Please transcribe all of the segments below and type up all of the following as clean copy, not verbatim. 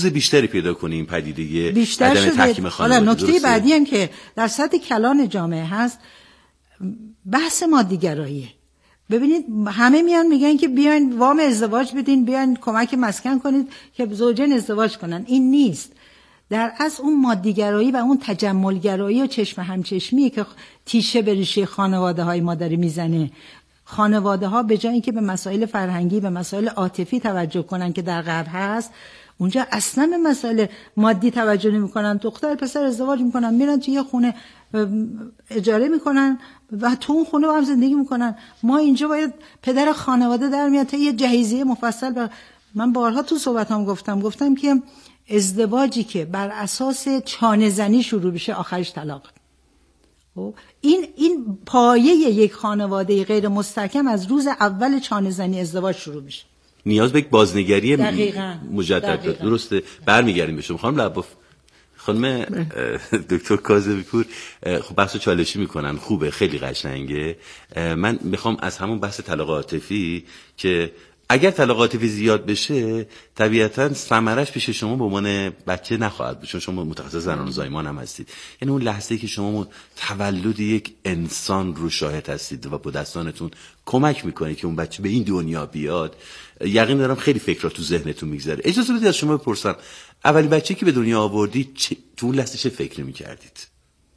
بحث بیشتری پیدا کنیم این پدیده بیشتر عدم تحکیم خانواده. حالا نکته بعدی هم که در سطح کلان جامعه هست بحث مادیگراییه. ببینید همه میان میگن که بیاین وام ازدواج بدین، بیاین کمک مسکن کنید که زوجین ازدواج کنن. این نیست. در اصل اون مادیگرایی و اون تجملگرایی و چشم همچشمیه که تیشه به ریشه خانواده های ما داره میزنه. خانواده ها به جای اینکه به مسائل فرهنگی به مسائل عاطفی توجه کنن که در غرب هست، اونجا اصلا به مسائل مادی توجه نمی‌کنن. دختر پسر ازدواج میکنن، میرن توی یه خونه اجاره میکنن و تو اون خونه با هم زندگی میکنن. ما اینجا باید پدر خانواده در میاد تا یه جهیزیه مفصل. من بارها تو صحبتام گفتم که ازدواجی که بر اساس چانه زنی شروع بشه آخرش طلاق. این پایه یک خانواده غیر مستحکم از روز اول چانه زنی ازدواج شروع میشه. نیاز به یک بازنگری مجدد. درسته. برمیگردیم به شما خانم لباف. خانم دکتر کاظمی پور خب بحث چالشی میکنن، خوبه، خیلی قشنگه. من میخوام از همون بحث طلاق عاطفی که اگر طلاق عاطفی زیاد بشه طبیعتاً ثمرش پیش شما به عنوان بچه نخواهد بود، چون شما متخصص زنان و زایمان هم هستید. یعنی اون لحظه‌ای که شما تولد یک انسان رو شاهد هستید و با دستانتون کمک میکنید که اون بچه به این دنیا بیاد، یقین دارم خیلی فکرات تو ذهنتون میگذره. اجازه بدید از شما بپرسم اولین بچه‌ای که به دنیا آوردید تو اون لحظه چه فکری میکردید؟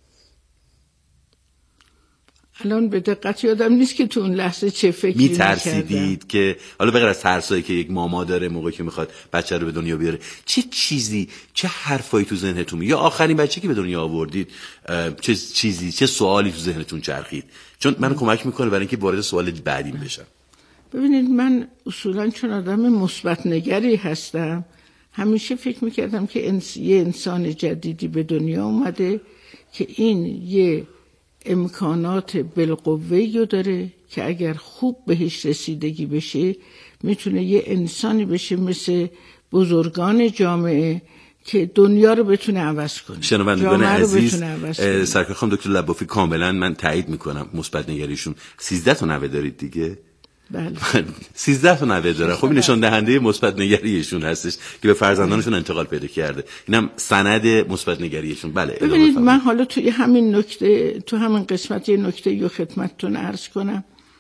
الان به دقت یادم نیست که تو اون لحظه چه فکری می‌ترسیدید که حالا بغیر از ترسایی که یک ماما داره موقعی که میخواد بچه رو به دنیا بیاره، چه چیزی، چه حرفایی تو ذهنتون یا آخرین بچه که به دنیا آوردید چه چیزی، چه سوالی تو ذهنتون چرخید؟ چون منو کمک میکنه برای اینکه وارد سوال بعدیم بشم. ببینید من اصولا چون آدم مثبت نگری هستم همیشه فکر میکردم که یه انسان جدیدی به دنیا اومده که این یه امکانات بالقوه‌ای داره که اگر خوب بهش رسیدگی بشه میتونه یه انسانی بشه مثل بزرگان جامعه که دنیا رو بتونه عوض کنه. شنوندگان عزیز، سرکار خانم دکتر لبافی کاملا من تایید میکنم مثبت نگریشون. 13 تا نوه دارید دیگه؟ بله 13 تا نوه داره. خب این نشان دهنده مثبت نگریشون هستش که به فرزندانشون انتقال پیدا کرده. اینم سند مثبت نگریشون. بله ببینید من حالا توی همین نکته، تو همین قسمت یه نکته رو خدمتتون عرض کنم.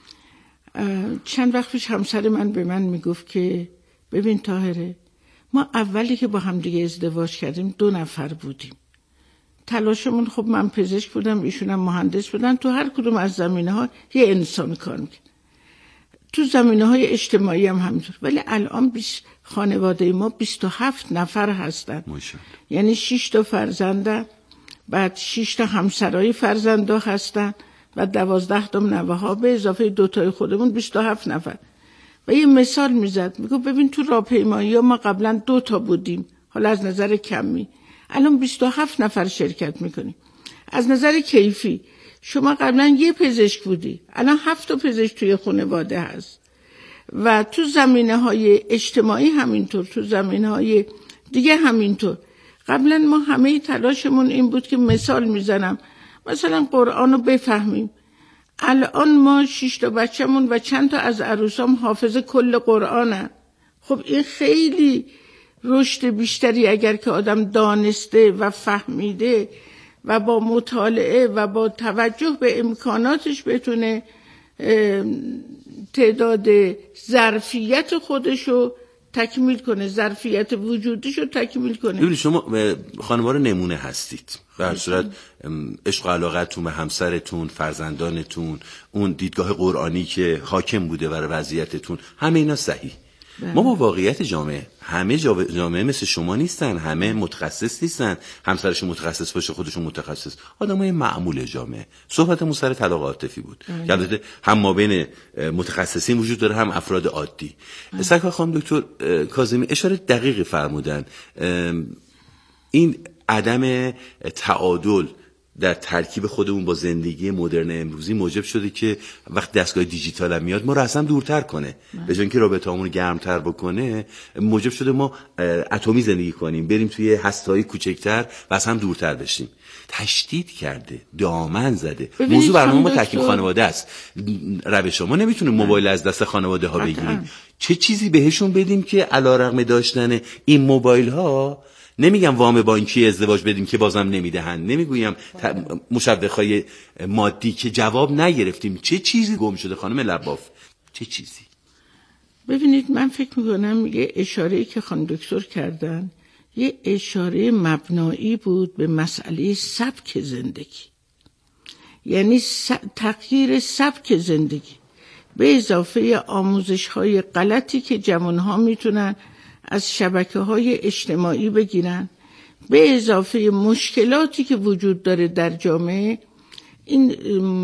چند وقت پیش همسر من به من میگفت که ببین طاهره، ما اولی که با هم دیگه ازدواج کردیم 2 نفر بودیم. تلاشمون، خب من پزشک بودم، ایشونم مهندس بودن، تو هر کدوم از زمینه‌ها یه انسان کار می‌کرد. تو زمینه‌های اجتماعی هم همینطور. ولی الان خانواده ما 27 نفر هستن. یعنی 6 تا فرزندن، بعد 6 تا همسرای فرزندا هستن و 12 تا نوه‌ها به اضافه 2 تای خودمون 27 نفر. و یه مثال میزد، میگه ببین تو راهپیمایی‌ها ما قبلا 2 تا بودیم، حالا از نظر کمی الان 27 نفر شرکت میکنیم. از نظر کیفی شما قبلا یه پزشک بودی، الان 7 تا پزشک توی خانواده هست. و تو زمینه‌های اجتماعی همینطور، تو زمینه‌های دیگه همینطور. قبلا ما همه تلاشمون این بود که مثال میزنم مثلا قرآن رو بفهمیم. الان ما 6 تا بچه‌مون و چند تا از عروسام حافظ کل قرآنن. خب این خیلی رشد بیشتری اگر که آدم دانسته و فهمیده و با مطالعه و با توجه به امکاناتش بتونه تعداد ظرفیت خودشو تکمیل کنه، ظرفیت وجودیشو تکمیل کنه. ببینید شما خانوار نمونه هستید. به هر صورت عشق و علاقتون به همسرتون، فرزندانتون، اون دیدگاه قرآنی که حاکم بوده بر وضعیتتون، همه اینا صحیح. ما با واقعیت جامعه، همه جامعه مثل شما نیستن، همه متخصص نیستن، همسرشون متخصص باشه خودشون متخصص، آدمای معمول جامعه. صحبتمون سر طلاق عاطفی بود. البته هم ما بین متخصصین وجود داره، هم افراد عادی. سرکار خانم دکتر کاظمی اشاره دقیقی فرمودن. این عدم تعادل در ترکیب خودمون با زندگی مدرن امروزی موجب شده که وقت دستگاه دیجیتال هم میاد ما رو اصلا دورتر کنه، به جای اینکه رابطه‌مون گرمتر بکنه موجب شده ما اتمی زندگی کنیم، بریم توی هسته‌های کوچکتر و از هم دورتر بشیم. تشدید کرده، دامن زده. موضوع برنامه ما تحکیم خانواده است. روش ما نمیتونه موبایل از دست خانواده ها بگیریم. چه چیزی بهشون بدیم که علیرغم داشتن این موبایل ها، نمیگم وام بانکی ازدواج بدیم که بازم نمیدهن، نمیگویم مشوقهای مادی که جواب نگرفتیم. چه چیزی گم شده خانم لباف؟ چه چیزی؟ ببینید من فکر میکنم یه اشاره‌ای که خانم دکتر کردن یه اشاره مبنایی بود به مسئله سبک زندگی، یعنی تغییر سبک زندگی به اضافه آموزش‌های غلطی که جوان‌ها میتونن از شبکه‌های اجتماعی بگیرن، به اضافه مشکلاتی که وجود داره در جامعه. این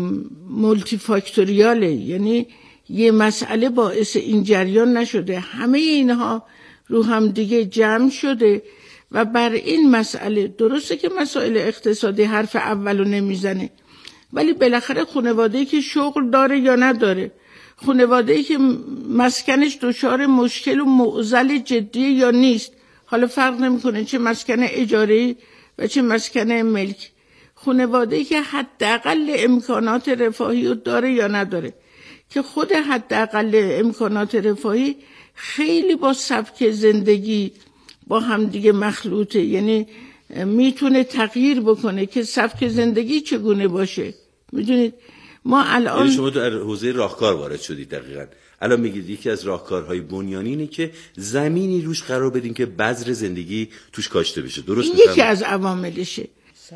مولتی فاکتوریاله، یعنی یه مسئله باعث این جریان نشده، همه اینها رو هم دیگه جمع شده و بر این مسئله درسته که مسائل اقتصادی حرف اولو نمیزنه، ولی بالاخره خانواده‌ای که شغل داره یا نداره، خانواده‌ای که مسکنش دچار مشکل و معضل جدی یا نیست، حالا فرق نمیکنه چه مسکن اجاری و چه مسکن ملک، خانواده‌ای که حداقل امکانات رفاهی رو داره یا نداره، که خود حداقل امکانات رفاهی خیلی با سبک زندگی با هم دیگه مخلوطه، یعنی میتونه تغییر بکنه که سبک زندگی چگونه باشه. میدونید ما الان شما در حوزه راهکار وارد شدید. دقیقاً الان میگید یکی از راهکارهای بنیانی اینه که زمینی روش قرار بدیم که بذر زندگی توش کاشته بشه. درست میفهمم؟ یکی از عواملشه.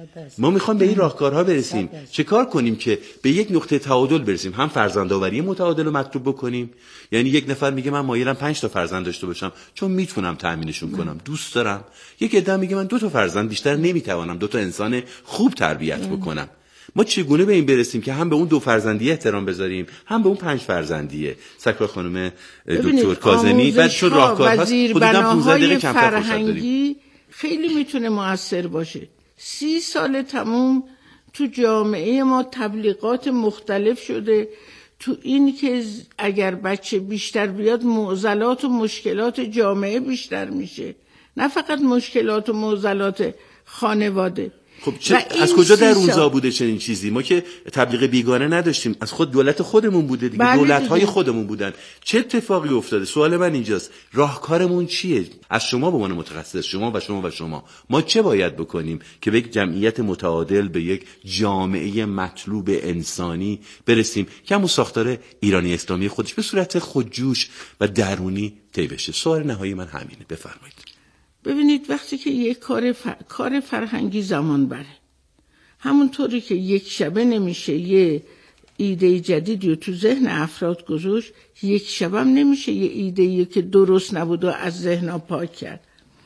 ما میخوام به این راهکارها برسیم. چه کار کنیم که به یک نقطه تعادل برسیم؟ هم فرزندآوری متعادل رو مطلوب بکنیم، یعنی یک نفر میگه من مایلم 5 تا فرزند داشته باشم چون میتونم تأمینشون کنم، دوست دارم. یک عده میگه من 2 تا فرزند بیشتر نمیتوانم، 2 تا انسان خوب تربیت بکنم. ما چگونه به این برسیم که هم به اون 2 فرزندی احترام بذاریم، هم به اون 5 فرزندیه؟ سکر خانم دکتر کاظمی بعد شد راهکار هست. حدوداً 15 دقیقه کمتر فرصت داریم. خیلی میتونه موثر باشه. 30 سال تموم تو جامعه ما تبلیغات مختلف شده تو این که اگر بچه بیشتر بیاد معضلات و مشکلات جامعه بیشتر میشه، نه فقط مشکلات و معضلات خانواده. خب از کجا در اونجا بوده چنین چیزی؟ ما که تبلیغ بیگانه نداشتیم، از خود دولت خودمون بوده دیگه، دولت‌های خودمون بودن. چه اتفاقی افتاده؟ سوال من اینجاست، راهکارمون چیه؟ از شما به عنوان متخصص، شما ما چه باید بکنیم که به یک جمعیت متعادل، به یک جامعه مطلوب انسانی برسیم که همون ساختار ایرانی اسلامی خودش به صورت خودجوش و درونی طی بشه؟ سوال نهایی من همینه. بفرمایید. ببینید وقتی که یک کار فرهنگی زمان بره، همونطوری که یک شبه نمیشه یه ایده جدیدی رو تو ذهن افراد گذاشت، یک شبه هم نمیشه یه ایده‌ای که درست نبود و از ذهن‌ها پاک کرد.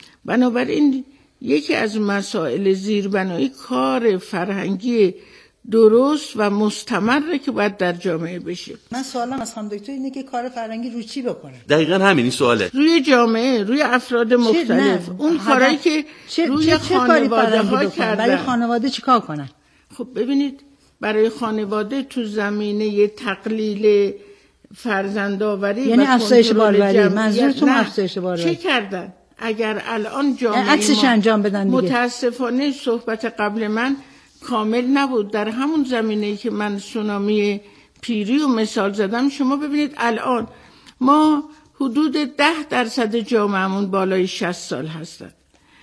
بنابراین یکی از مسائل زیربنایی کار فرهنگی درست و مستمره که باید در جامعه بشه. من سوالم از خانم دکتر اینه که کار فرهنگی روی چی بکنه؟ دقیقاً همین سواله. روی جامعه، روی افراد مختلف. اون کارایی که روی خانواده‌ها کردن. برای خانواده چیکار کنن؟ خب ببینید برای خانواده تو زمینه تقلیل فرزندآوری، یعنی افزایش باروری. منظورتون افزایش باروری چه کردن؟ اگر الان جامعه عکسش انجام بدن دیگه. متاسفانه صحبت قبل من کامل نبود. در همون زمینه‌ای که من سونامی پیری و مثال زدم، شما ببینید الان ما حدود 10% جامعهمون بالای 60 سال هستن،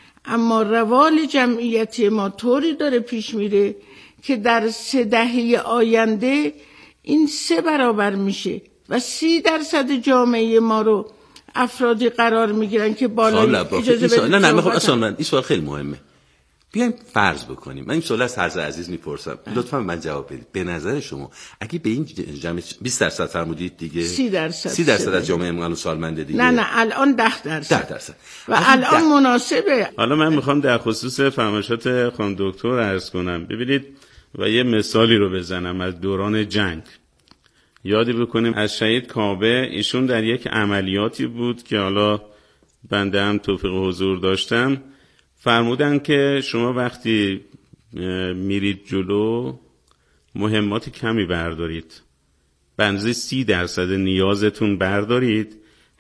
اما روال جمعیتی ما طوری داره پیش میره که در 3 دهه آینده این 3 برابر میشه و 30% جامعه ما رو افرادی قرار میگیرن که بالای اجازه بدید. نه این سوال خیلی مهمه. بیایم فرض بکنیم، من این سوال از هر عزیز میپرسم، لطفا من جواب بدید. به نظر شما اگه به این جمع 20% فرمودید دیگه، 30% از جامعه ما سالمنده دیگه، نه الان 10% و الان مناسبه. حالا من میخوام در خصوص فرمایشات خانم دکتر عرض کنم. ببینید و یه مثالی رو بزنم از دوران جنگ. یادی بکنیم از شهید کاوه، ایشون در یک عملیاتی بود که حالا بنده هم توفیق حضور داشتم، فرمودن که شما وقتی میرید جلو مهمات کمی بردارید، بنزی 30% نیازتون بردارید،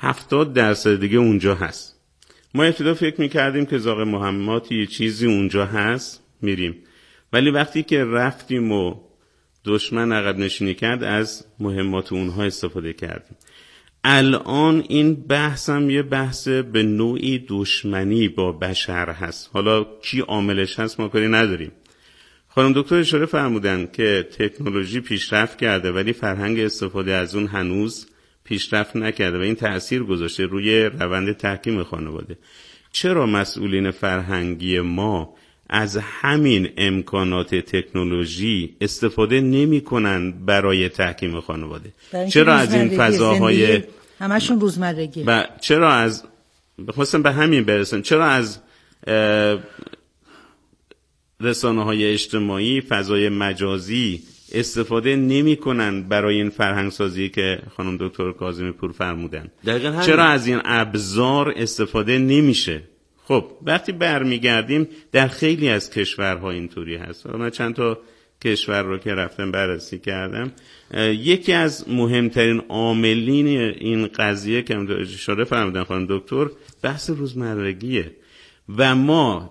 70% دیگه اونجا هست. ما ابتدا فکر میکردیم که زاغ مهماتی یه چیزی اونجا هست میریم، ولی وقتی که رفتیم و دشمن عقب نشینی کرد از مهمات اونها استفاده کردیم. الان این بحثم یه بحث به نوعی دشمنی با بشر هست. حالا کی عاملش هست ما کاری نداریم. خانم دکتر اشاره فرمودن که تکنولوژی پیشرفت کرده ولی فرهنگ استفاده از اون هنوز پیشرفت نکرده و این تأثیر گذاشته روی روند تحکیم خانواده. چرا مسئولین فرهنگی ما از همین امکانات تکنولوژی استفاده نمی‌کنن برای تحکیم خانواده؟ چرا از این فضاهای همشون روزمرگی چرا از خواستم به همین برسن، چرا از رسانه‌های اجتماعی، فضای مجازی استفاده نمی‌کنن برای این فرهنگ سازی که خانم دکتر کاظمی پور فرمودن؟ چرا از این ابزار استفاده نمیشه؟ خب وقتی برمیگردیم در خیلی از کشورها اینطوری هست. من چند تا کشور رو که رفتم بررسی کردم، یکی از مهمترین عاملین این قضیه که اشاره فرمودن خانم دکتر بحث روزمرگیه و ما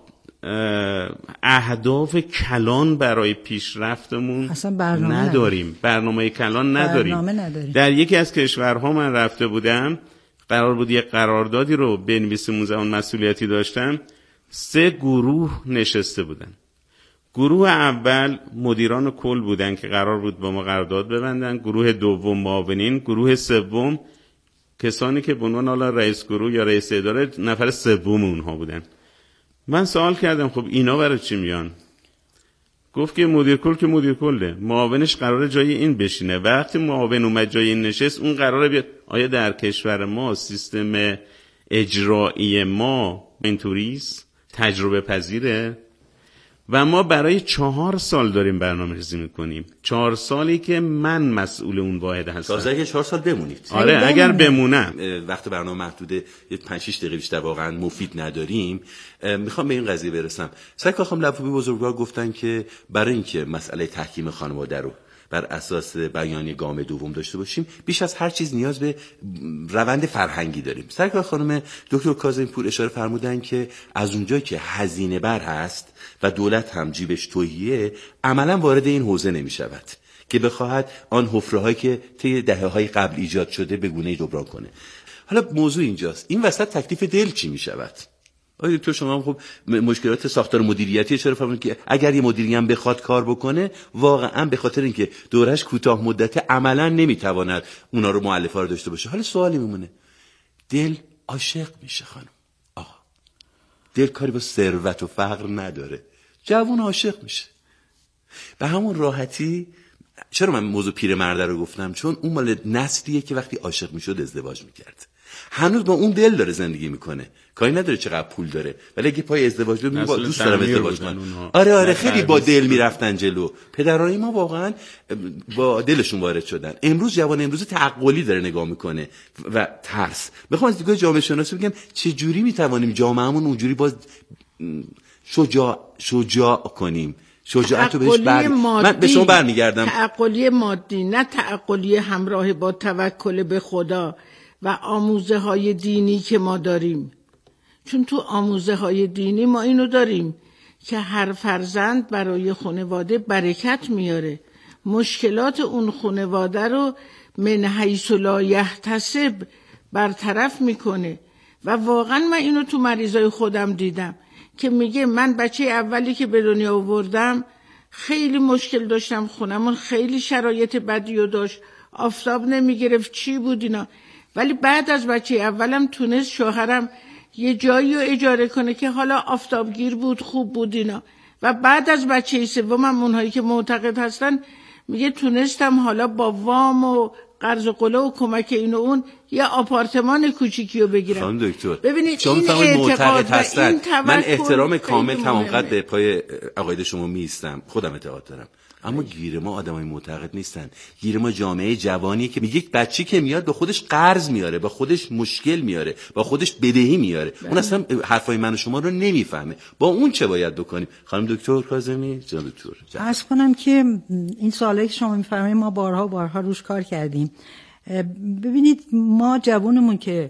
اهداف کلان برای پیشرفتمون نداریم. برنامه کلان نداریم. در یکی از کشورها من رفته بودم، قرار بود یک قراردادی رو بنویسیم، اون زمان مسئولیتی داشتم. 3 گروه نشسته بودن. گروه اول مدیران کل بودن که قرار بود با ما قرارداد ببندن، گروه دوم معاونین، گروه سوم کسانی که به عنوان حالا رئیس گروه یا رئیس اداره نفر سوم اونها بودن. من سوال کردم خب اینا برای چی میان؟ گفت که مدیر کل که مدیر کله، معاونش قراره جای این بشینه. وقتی معاون اومد جای این نشست، اون قراره بیاد. آیا در کشور ما سیستم اجرایی ما اینطوریست؟ تجربه پذیره؟ و ما برای 4 سال داریم برنامه‌ریزی میکنیم. 4 سالی که من مسئول اون واحد هستم. تازه اگه 4 سال بمونید. آره اگر بمونم. وقت برنامه محدوده، یه 5-6 دقیقه بیشتر واقعا مفید نداریم. میخوام به این قضیه برسم. سرکار خانم لفوبی بزرگوار گفتن که برای اینکه مسئله تحکیم خانواده رو بر اساس بیانیه گام دوم داشته باشیم، بیش از هر چیز نیاز به روند فرهنگی داریم. سرکار خانم دکتر کاظمی پور اشاره فرمودن که از اونجایی که هزینه بر هست و دولت هم جیبش تهیه، عملا وارد این حوزه نمی شود که بخواهد آن حفره‌هایی که طی دهه‌های قبل ایجاد شده به گونه‌ای جبران کنه. حالا موضوع اینجاست، این وسط تکلیف دل چی می شود؟ آیا دکتر شما هم خب مشکلات ساختار مدیریتی اشاره فرمودید که اگر یه مدیری هم بخواد کار بکنه، واقعا به خاطر اینکه دورش کوتاه مدته عملا نمیتواند اونا رو مؤلفه‌ها رو داشته باشه. حالا سوالی میمونه، دل عاشق میشه خانم. آقا دل کاری با ثروت و فقر نداره، جوون عاشق میشه به همون راحتی. چرا من موضوع پیرمرد رو گفتم؟ چون اون مال نسلیه که وقتی عاشق میشد ازدواج میکرد، هنوز با اون دل داره زندگی میکنه، کاری نداره چقدر پول داره، ولی اگه پای ازدواج بود با دوست دارم ازدواج کنم. آره خیلی با دل میرفتن جلو. پدرای ما واقعا با دلشون وارد شدن. امروز جوان امروز تعقلی داره نگاه میکنه و ترس. میخوام از دیگه جامعه شناسی بگم چه جوری میتوانیم جامعهمون اونجوری باز شجاع کنیم. شجاعت رو بهش من به شما برمیگردم. تعقلی مادی، نه تعقلی همراه با توکل به خدا و آموزه های دینی که ما داریم. چون تو آموزه های دینی ما اینو داریم که هر فرزند برای خانواده برکت میاره، مشکلات اون خانواده رو من حیث لا یحتسب برطرف میکنه. و واقعا من اینو تو مریضای خودم دیدم که میگه من بچه اولی که به دنیا آوردم خیلی مشکل داشتم، خونمون خیلی شرایط بدی رو داشت، آفتاب نمیگرفت، چی بود اینا، ولی بعد از بچه اولم تونست شوهرم یه جایی رو اجاره کنه که حالا آفتابگیر بود، خوب بود اینا. و بعد از بچه سومم اونهایی که معتقد هستن میگه تونستم حالا با وام و قرض و قله و کمک این و اون یه آپارتمان کوچیکی رو بگیرم. خانم دکتر ببینید این اعتقاد هستن. من احترام کامل تمام قد به پای عقاید شما میستم، خودم اعتقاد دارم، اما گیر ما آدمای معتقد نیستن. گیر ما جامعه جوانیه که میگه یک بچی که میاد با خودش قرض میاره، با خودش مشکل میاره، با خودش بدهی میاره. اون اصلا حرفای من و شما رو نمیفهمه. با اون چه باید بکنیم؟ خانم دکتر کاظمی، جناب دکتر عرض کنم که این سوالی که شما میفرمایید ما بارها روش کار کردیم. ببینید ما جوونمون که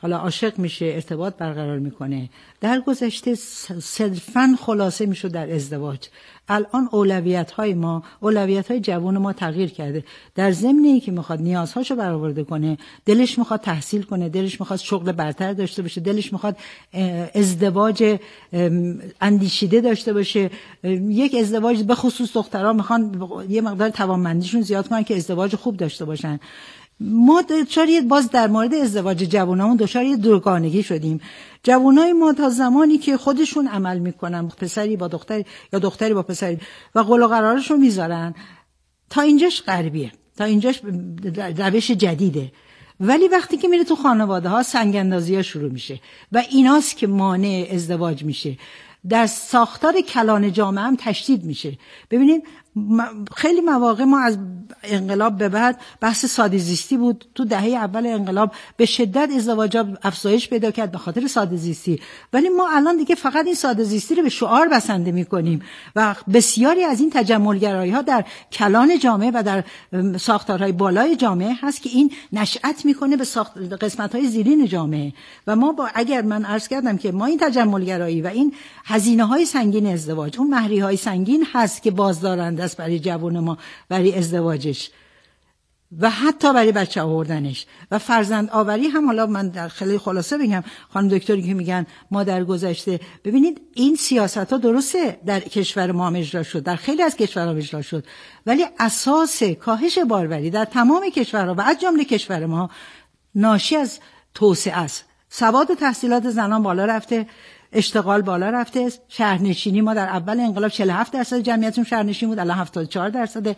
حالا عاشق میشه، ارتباط برقرار میکنه. در گذشته صرفاً خلاصه میشد در ازدواج. الان اولویت‌های جوان ما تغییر کرده. در ضمن که میخواد نیازهاشو برآورده کنه، دلش میخواد تحصیل کنه، دلش میخواد شغل برتر داشته باشه، دلش میخواد ازدواج اندیشیده داشته باشه. یک ازدواج به خصوص دخترها میخوان یه مقدار توانمندیشون زیاد کنن که ازدواج خوب داشته باشن. ما باز در مورد ازدواج جوانامون دچار یه دوگانگی شدیم. جوانای ما تا زمانی که خودشون عمل میکنن، پسری با دختری یا دختری با پسری و قول و قرارشون میذارن، تا اینجاش غربیه، تا اینجاش روش جدیده. ولی وقتی که میره تو خانواده ها سنگ اندازی ها شروع میشه و ایناست که مانع ازدواج میشه. در ساختار کلان جامعه هم تشدید میشه. ببینید خیلی مواقع ما از انقلاب به بعد بحث ساده زیستی بود. تو دهه اول انقلاب به شدت ازدواجات افزایش پیدا کرد به خاطر ساده زیستی، ولی ما الان دیگه فقط این ساده زیستی رو به شعار بسنده میکنیم و بسیاری از این تجملگرایی ها در کلان جامعه و در ساختارهای بالای جامعه هست که این نشأت میکنه به قسمت‌های زیرین جامعه. و ما اگر من عرض کردم که ما این تجملگرایی و این هزینه‌های سنگین ازدواج، اون مهریه‌های سنگین هست که بازدارنده است برای جوان ما، برای ازدواجش و حتی برای بچه آوردنش و فرزند آوری هم. حالا من در خیلی خلاصه بگم، خانم دکتری که میگن ما در گذشته، ببینید این سیاست‌ها درسته در کشور ما هم اجرا شد، در خیلی از کشورها اجرا شد، ولی اساس کاهش باروری در تمام کشورها و از جمله کشور ما ناشی از توسعه است. سواد و تحصیلات زنان بالا رفته، اشتغال بالا رفته، شهرنشینی ما در اول انقلاب 47% جمعیتون شهرنشین بود، الان 74%،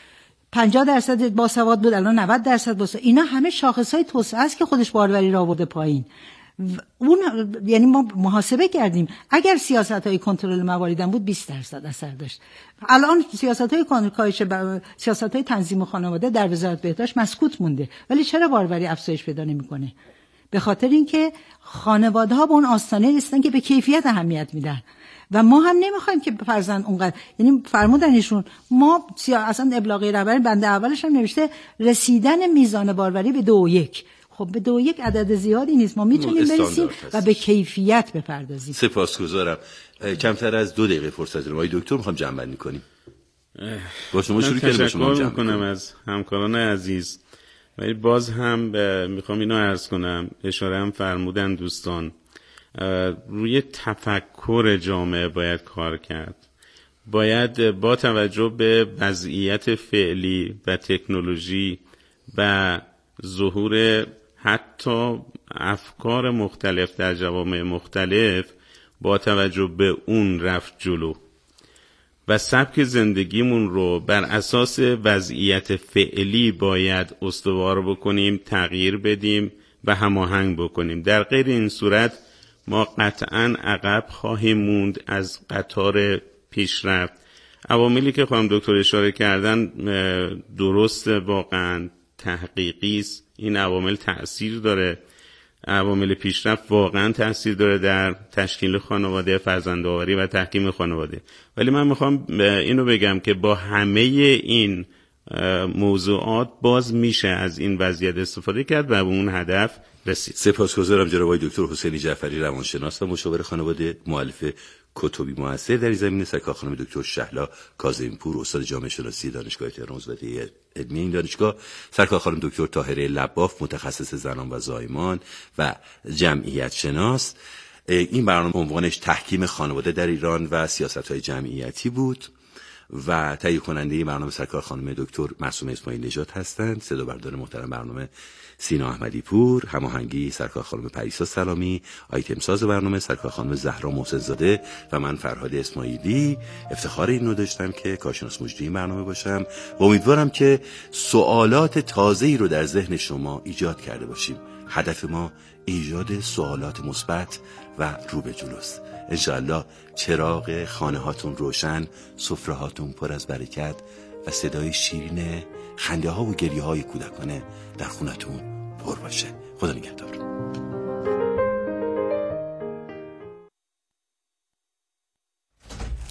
50% باسواد بود، الان 90% باسواد. اینا همه شاخصهای توسعه است که خودش باروری را آورده پایین. اون یعنی ما محاسبه کردیم اگر سیاست‌های کنترل موارد بود 20% اثر داشت. الان سیاست‌های تنظیم خانواده در وزارت بهداشت مسکوت مونده، ولی چرا باروری افزایش پیدا نمی‌کنه؟ به خاطر اینکه خانواده‌ها به اون آستانه رسیدن که به کیفیت اهمیت میدن و ما هم نمیخوایم که فرزند اونقدر، یعنی فرمودنشون ما اصلا ابلاغی رهبری بنده اولش هم نوشته رسیدن میزان باروری به 2.1. خب به 2.1 عدد زیادی نیست، ما میتونیم برسیم و به کیفیت بپردازیم. سپاسگزارم. کمتر از 2 دقیقه فرصت داریم. آقای دکتر میخوام جمع‌بندی کنیم. با شما شروع کنیم. تشکر میکنم از همکاران عزیز. ولی باز هم میخوام اینو عرض کنم، اشاره هم فرمودن دوستان، روی تفکر جامعه باید کار کرد. باید با توجه به وضعیت فعلی و تکنولوژی و ظهور حتی افکار مختلف در جوامع مختلف با توجه به اون رفت جلو و سبک زندگیمون رو بر اساس وضعیت فعلی باید استوار بکنیم، تغییر بدیم و هماهنگ بکنیم. در غیر این صورت ما قطعاً عقب خواهیم موند از قطار پیشرفت. عواملی که خانم دکتر اشاره کردن درست، واقعاً تحقیقی است. این عوامل تأثیر داره. عوامل پیشرفت واقعا تاثیر داره در تشکیل خانواده، فرزندآوری و تحکیم خانواده. ولی من میخوام اینو بگم که با همه این موضوعات باز میشه از این وضعیت استفاده کرد و به اون هدف رسید. سپاسگزارم جناب آقای دکتر حسینی جعفری، روانشناس و مشاور خانواده، مؤلف کتبی موثر در زمینه، سرکار خانم دکتر شهلا کاظمی‌پور، استاد جامعه شناسی دانشگاه تهران، عضو علمی این دانشگاه، سرکار خانم دکتر طاهره لباف، متخصص زنان و زایمان و جمعیت شناس. این برنامه عنوانش تحکیم خانواده در ایران و سیاست‌های جمعیتی بود و تهیه کننده برنامه سرکار خانم دکتر معصومه اسماعیل نژاد هستند. صدا بردار محترم برنامه سینا احمدی پور، هماهنگی سرکار خانم پریسا سلامی، آیتم ساز برنامه سرکار خانم زهرا محسن زاده و من فرهاد اسماعیلی. افتخار اینو داشتم که کارشناس مجری این برنامه باشم و امیدوارم که سوالات تازه‌ای رو در ذهن شما ایجاد کرده باشیم. هدف ما ایجاد سوالات مثبت و رو به جلوست. انشاءالله چراغ خانه هاتون روشن، سفره هاتون پر از برکت و صدای شیرین خنده ها و گریه های کودکانه در خونتون پر باشه. خدا نگهدار.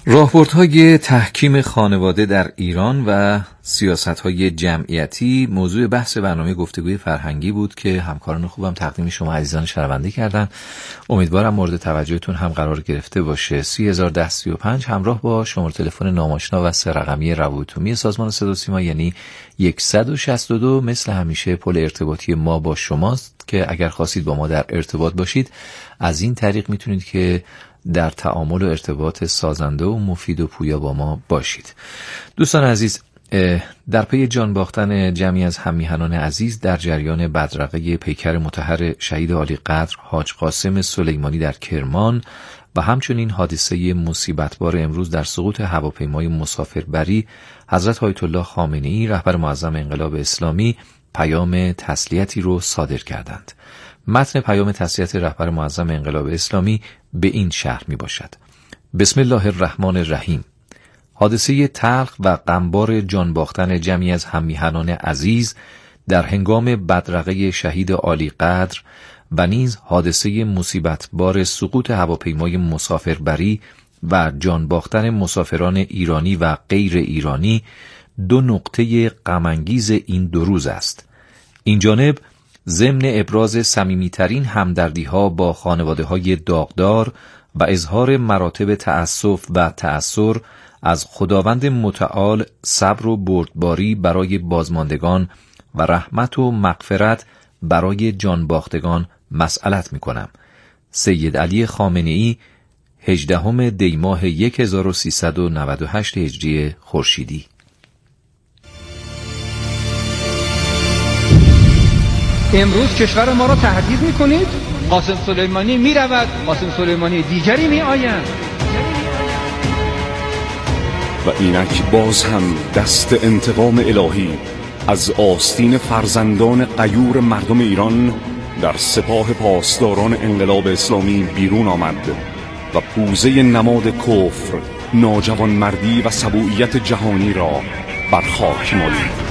راهبردهای تحکیم خانواده در ایران و سیاست‌های جمعیتی موضوع بحث برنامه گفتگوی فرهنگی بود که همکاران خوبم تقدیم شما عزیزان شنونده کردن. امیدوارم مورد توجهتون هم قرار گرفته باشه. 301035 همراه با شماره تلفن ناماشنا و 3 رقمی روابط سازمان صدا و سیما یعنی 162 مثل همیشه پل ارتباطی ما با شماست که اگر خواستید با ما در ارتباط باشید از این طریق میتونید که در تعامل و ارتباط سازنده و مفید و پویا با ما باشید. دوستان عزیز، در پی جان باختن جمعی از هممیهنان عزیز در جریان بدرقه پیکر مطهر شهید عالی قدر حاج قاسم سلیمانی در کرمان و همچنین حادثه مصیبتبار امروز در سقوط هواپیمای مسافربری، حضرت آیت الله خامنه‌ای رهبر معظم انقلاب اسلامی پیام تسلیتی رو صادر کردند. متن پیام تسلیت رهبر معظم انقلاب اسلامی به این شرح می باشد: بسم الله الرحمن الرحیم. حادثه تلخ و غمبار جان باختن جمعی از هممیهنان عزیز در هنگام بدرقه شهید عالی قدر و نیز حادثه مصیبتبار سقوط هواپیمای مسافربری و جان باختن مسافران ایرانی و غیر ایرانی دو نقطه غم‌انگیز این دو روز است. این جانب ضمن ابراز صمیمی‌ترین همدردی‌ها با خانواده‌های داغدار و اظهار مراتب تأسف و تأثر از خداوند متعال صبر و بردباری برای بازماندگان و رحمت و مغفرت برای جانباختگان مسئلت می‌کنم. سید علی خامنه‌ای 18 دی ماه 1398 هجری خورشیدی. امروز کشور ما را تهدید میکنید؟ قاسم سلیمانی میرود، قاسم سلیمانی دیگری میآیند و اینک باز هم دست انتقام الهی از آستین فرزندان غیور مردم ایران در سپاه پاسداران انقلاب اسلامی بیرون آمد و پوزه نماد کفر، ناجوانمردی و سبوعیت جهانی را بر خاک مالید.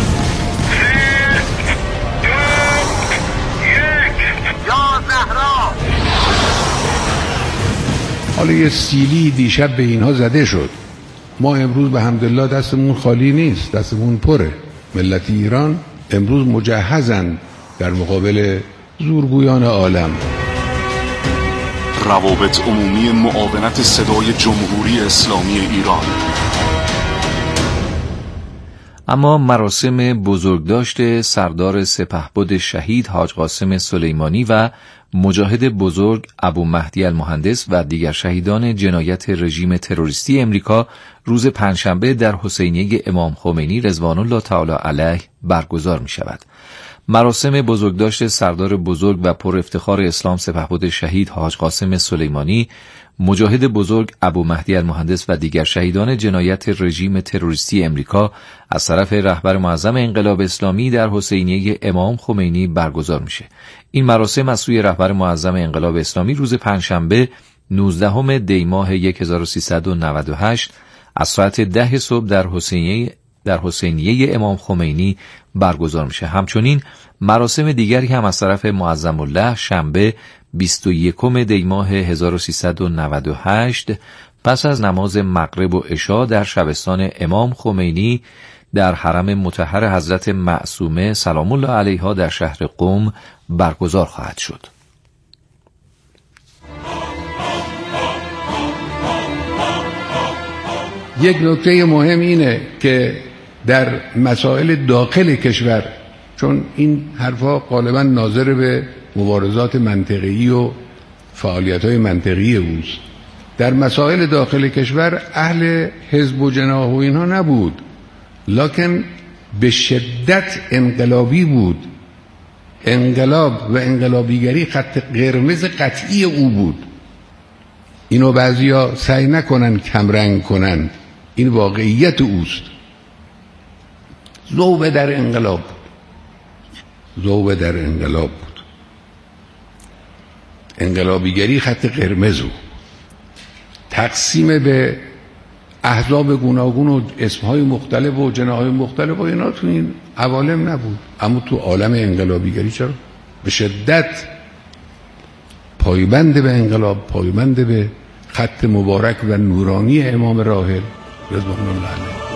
حالا یه سیلی دیشب به اینها زده شد. ما امروز به حمدالله دستمون خالی نیست، دستمون پره. ملت ایران امروز مجهزن در مقابل زورگویان عالم. روابط عمومی معاونت صدای جمهوری اسلامی ایران. اما مراسم بزرگداشت سردار سپهبد شهید حاج قاسم سلیمانی و مجاهد بزرگ ابو مهدی المهندس و دیگر شهیدان جنایت رژیم تروریستی امریکا روز پنجشنبه در حسینیه امام خمینی رضوان الله تعالی علیه برگزار می شود. مراسم بزرگداشت سردار بزرگ و پر افتخار اسلام سپهبد شهید حاج قاسم سلیمانی، مجاهد بزرگ ابو مهدی المهندس و دیگر شهیدان جنایت رژیم تروریستی امریکا از طرف رهبر معظم انقلاب اسلامی در حسینیه امام خمینی برگزار میشه. این مراسم از سوی رهبر معظم انقلاب اسلامی روز پنجشنبه 19 دی ماه 1398 از ساعت 10 صبح در حسینیه امام خمینی برگزار میشه. همچنین مراسم دیگری هم از طرف معظم الله شنبه 21 دی ماه 1398 پس از نماز مغرب و عشا در شبستان امام خمینی در حرم مطهر حضرت معصومه سلام الله علیها در شهر قم برگزار خواهد شد. یک نکته مهم اینه که در مسائل داخل کشور، چون این حرفا غالبا ناظر به مبارزات منطقه‌ای و فعالیت‌های منطقی اوست، در مسائل داخل کشور اهل حزب و جناح و اینها نبود، لکن به شدت انقلابی بود. انقلاب و انقلابیگری خط قرمز قطعی او بود. اینو بعضیا سعی نکنن کمرنگ کنن، این واقعیت اوست. ذوب در انقلاب بود. انقلابیگری خط قرمز بود. تقسیم به احزاب گوناگون و اسمهای مختلف و جناحهای مختلف و اینا تو این عوالم نبود، اما تو عالم انقلابیگری چرا؟ به شدت پایبند به انقلاب، پایبند به خط مبارک و نورانی امام راحل رضوان الله علیه.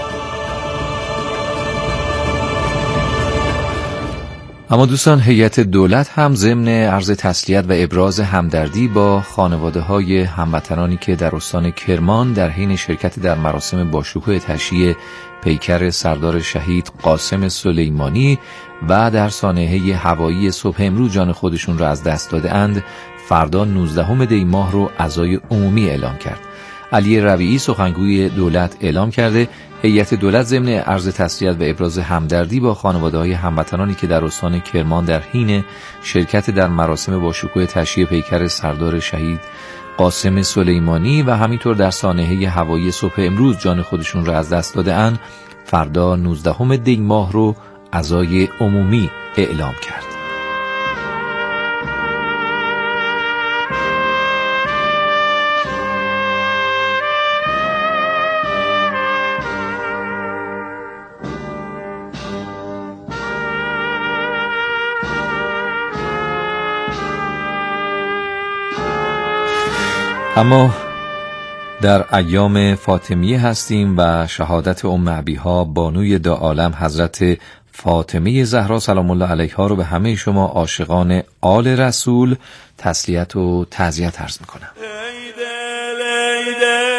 اما دوستان، هیئت دولت هم ضمن عرض تسلیت و ابراز همدردی با خانواده‌های هموطنانی که در استان کرمان در حین شرکت در مراسم باشکوه تشییع پیکر سردار شهید قاسم سلیمانی و در سانحه هوایی صبح امروز جان خودشون را از دست داده اند، فردا 19 دی ماه رو عزای عمومی اعلام کرد. علی ربیعی سخنگوی دولت اعلام کرده هیئت دولت ضمن عرض تسلیت و ابراز همدردی با خانواده‌های هموطنانی که در استان کرمان در حین شرکت در مراسم باشکوه تشییع پیکر سردار شهید قاسم سلیمانی و همینطور در سانحه هوایی صبح امروز جان خودشون را از دست داده اند، فردا 19 دی ماه رو عزای عمومی اعلام کرد. اما در ایام فاطمیه هستیم و شهادت ام ابیها بانوی دو عالم حضرت فاطمه زهرا سلام الله علیها رو به همه شما عاشقان آل رسول تسلیت و تعزیت عرض میکنم. ای دل ای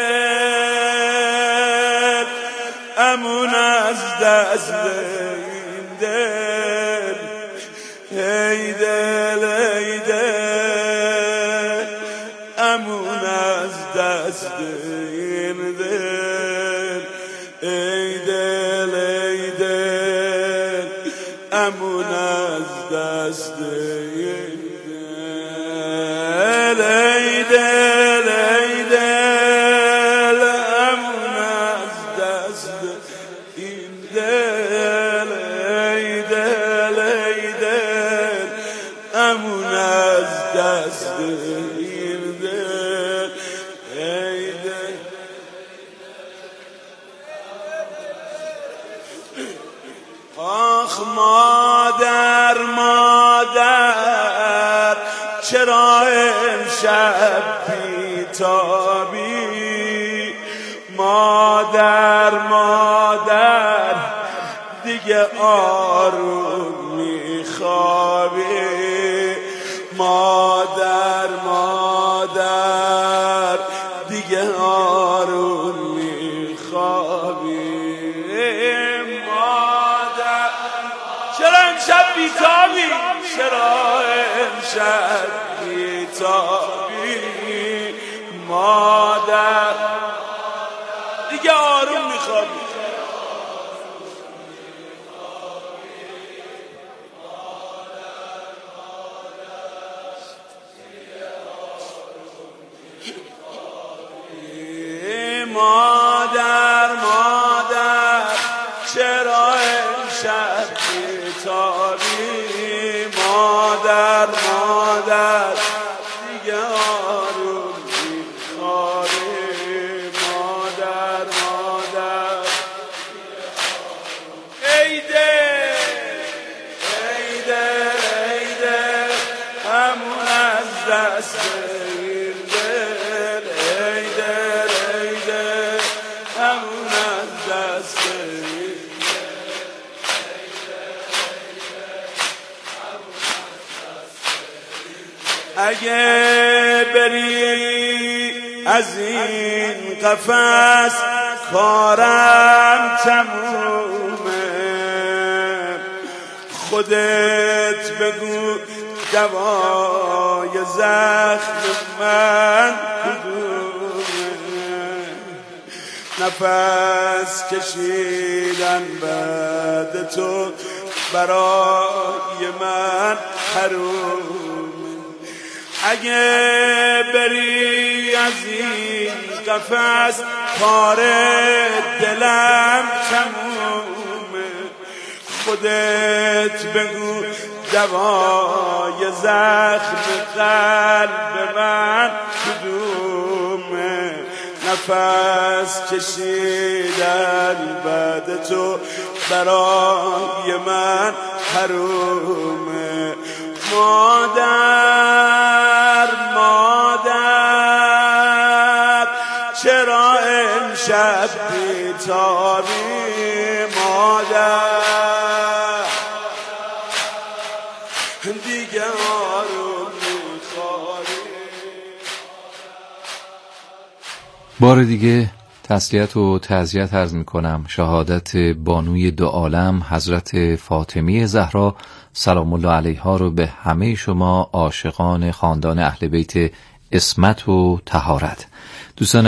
دل امون از دست این دل، ای دل ای دل امون از دست این دل، ای دل ای دل امون از دست این دل، ای دل ای دل امون از دست این دل، ای دل ای دل امون از دست این دل، ای دل. آخ مادر مادر چرا امشب بیتابی، مادر مادر دیگه آروم میخوابی، مادر مادر دیگه آروم میخوابی، مادر چرا امشب بیتابی، چرا امشب بیتابی، مادر دیگه آروم میخوابی. مادر مادر چرا امشب بیتابی، مادر مادر دیگه آروم میخوابی، مادر مادر ای دل ای دل ای دل همون از دست این دل، ای دل ای دل همون از دست این دل. اگه بری از این قفس کارم تمومه، خودت بگو دوای زخم من کدومه، نفس کشیدن بعد تو برای من حرومه، اگه بری از این قفس کار دلم تمومه، خودت بگو دوای زخم قلب من کدومه، نفس کشیدن بعد تو برای من حرومه، مادر مادر چرا امشب بیتابی مادر دیگه آروم میخواری. بار دیگه تسلیت و تعزیت عرض میکنم. شهادت بانوی دو عالم حضرت فاطمه زهرا سلام الله علیها رو به همه شما عاشقان خاندان اهل بیت عصمت و طهارت. دوستان